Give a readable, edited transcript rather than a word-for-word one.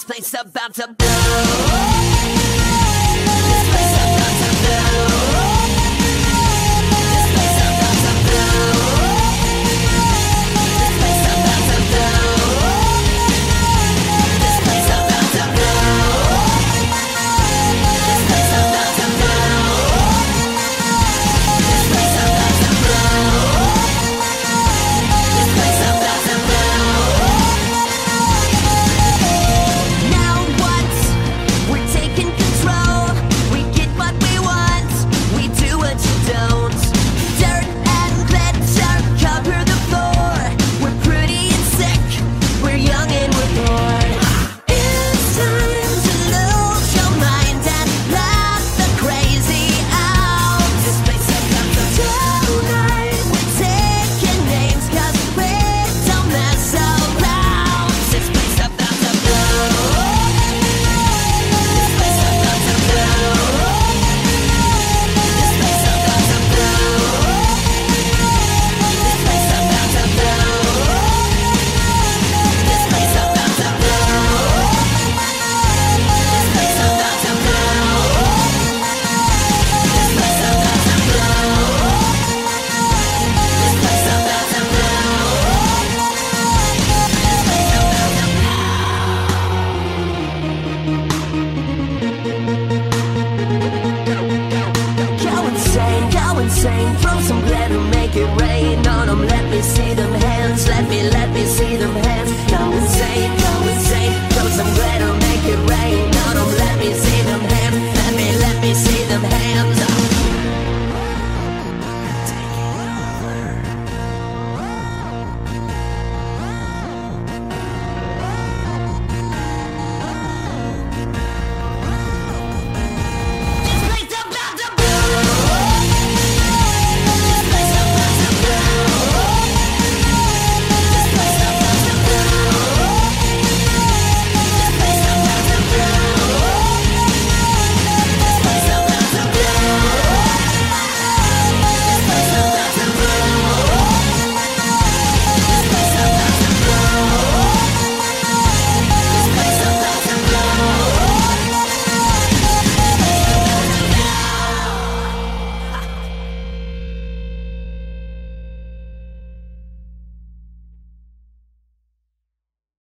place about to blow. This place about to blow. This place about to blow. This place about to blow. This place about to blow. This place about to blow. This place about to blow. This place about to blow. Now what? We're taking control. We get what we want. We do what you don't. Dirt and glitter cover the floor. We're pretty and sick. We're young and we're bored. It's time to lose your mind and let the crazy out. This place about to tonight. We're taking names 'cause we don't mess around. This place about to blow. This place about to blow. This place about to blow. This place about to blow. This place about to blow. This place about to blow. This place about to blow. This place about to blow. This place about to blow. Go insane, throw some glitter, make it rain on 'em, let me see